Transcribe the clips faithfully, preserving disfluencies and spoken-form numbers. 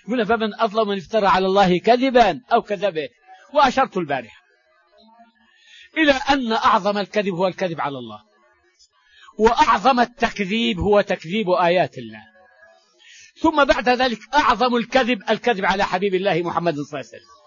قلنا فمن أظلم من افترى على الله كذبا أو كذبه. وأشرت البارحة إلى أن أعظم الكذب هو الكذب على الله، وأعظم التكذيب هو تكذيب آيات الله، ثم بعد ذلك أعظم الكذب الكذب على حبيب الله محمد صلى الله عليه وسلم،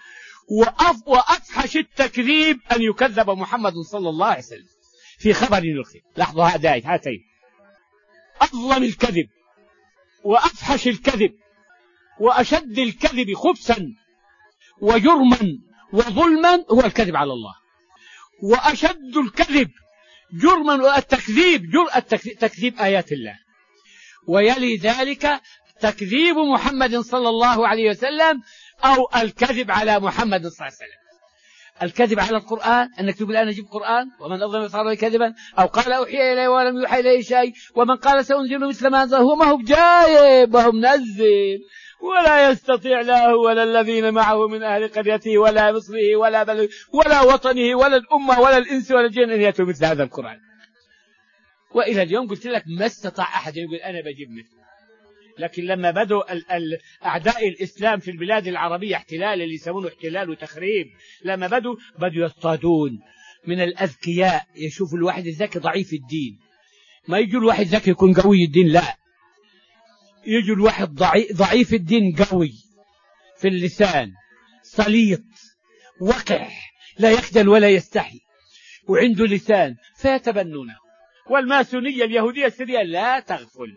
وأفحش التكذيب أن يكذب محمد صلى الله عليه وسلم في خبر يلقي. لاحظوا هاتين أظلم الكذب وأفحش الكذب وأشد الكذب خبثا وجرما وظلما هو الكذب على الله، وأشد الكذب جرما التكذيب جرأة تكذيب آيات الله، ويلي ذلك تكذيب محمد صلى الله عليه وسلم أو الكذب على محمد صلى الله عليه وسلم. الكذب على القرآن أنك تقول أنا أجيب قرآن ومن أظلم يفترى كذبا، أو قال أوحي إليه ولم يوحى إليه شيء، ومن قال سأنزل مثل ما أنزل هو ما هو بجايب وهو منزل ولا يستطيع لا هو ولا الذين معه من أهل قريته ولا مصره ولا بلد ولا وطنه ولا الأمة ولا الإنس ولا الجن أن يأتوا مثل هذا القرآن. وإلى اليوم قلت لك ما استطاع أحد يقول أنا بجيب مثله. لكن لما بدوا أعداء الإسلام في البلاد العربية احتلال اللي يسمونه احتلال وتخريب، لما بدوا بدوا يصطادون من الأذكياء، يشوفوا الواحد الذكي ضعيف الدين، ما يجوا الواحد ذكي يكون قوي الدين، لا، يجوا الواحد ضعيف الدين قوي في اللسان سليط وقح لا يخجل ولا يستحي وعنده لسان فيتبنونه. والماسونية اليهودية السرية لا تغفل،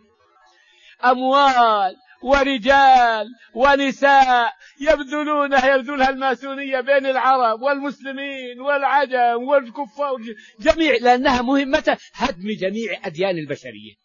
أموال ورجال ونساء يبذلونها يبذلها الماسونية بين العرب والمسلمين والعجم والكفار جميع، لأنها مهمة هدم جميع أديان البشرية.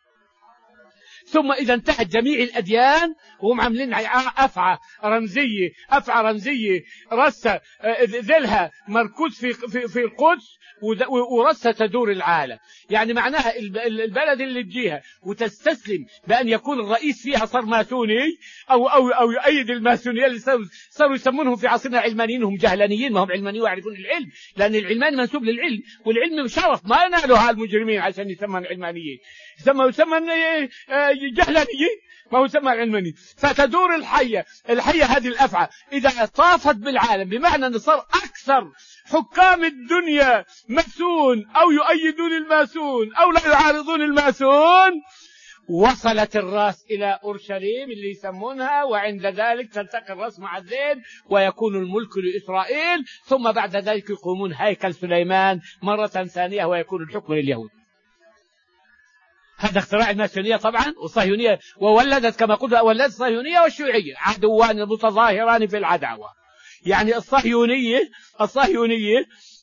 ثم إذا انتهت جميع الأديان وهم عاملين أفعى رمزية أفعى رمزية رسة ذلها مركوز في في في القدس ورسة تدور العالم، يعني معناها البلد اللي تجيها وتستسلم بأن يكون الرئيس فيها صار ماسوني أو أو أو يؤيد الماسونية اللي صاروا صاروا يسمونهم في عصرنا علمانيين، هم جهلانيين، ما هم علمانيين ويعرفون العلم، لأن العلماني منسوب للعلم، والعلم شرف ما نالوا هالمجرمين عشان يسمون علمانيين، يسمى يسمى جهلانيين، ما هو يسمى علماني. فتدور الحية الحية هذه الأفعى إذا طافت بالعالم، بمعنى أن صار أكثر حكام الدنيا ماسون أو يؤيدون الماسون أو لا يعارضون الماسون، وصلت الرأس إلى أورشليم اللي يسمونها، وعند ذلك تلتقي الرأس مع الذيل ويكون الملك لإسرائيل، ثم بعد ذلك يقومون هيكل سليمان مرة ثانية ويكون الحكم لليهود. هذا اختراع الماسونية طبعا والصهيونية، وولدت كما قلت ولدت الصهيونية والشيوعية عدوان متظاهران في العداوة. يعني الصهيونية الصهيونية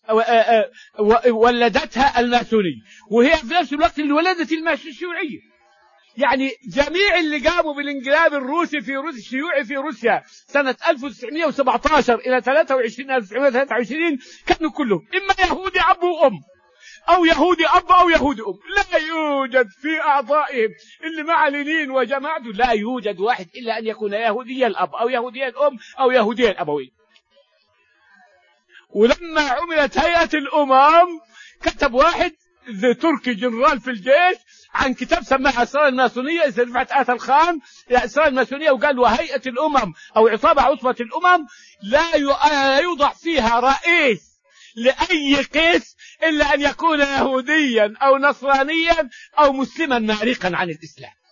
ولدتها الماسونية، وهي في نفس الوقت اللي ولدت الشيوعية. يعني جميع اللي قاموا بالانقلاب الروسي في روسيا الشيوعي في روسيا سنة ألف وتسعمائة وسبعة عشر إلى ثلاثة وعشرين ألف وتسعمائة وثلاثة وعشرين كانوا كلهم إما يهودي أب وأم أو يهودي أب أو يهودي أم. لا يوجد في أعضائهم اللي مع لينين وجماعته لا يوجد واحد إلا أن يكون يهوديا الأب أو يهوديا الأم أو يهوديا الأبوين. ولما عملت هيئة الأمم كتب واحد تركي جنرال في الجيش عن كتاب سماها أسرار الماسونية، إذا رفعت آت الخان أسرار الماسونية، وقال وهيئة الأمم أو عصابة عصبة الأمم لا يوضع فيها رئيس لأي قيس إلا أن يكون يهوديا أو نصرانيا أو مسلما مارقا عن الإسلام.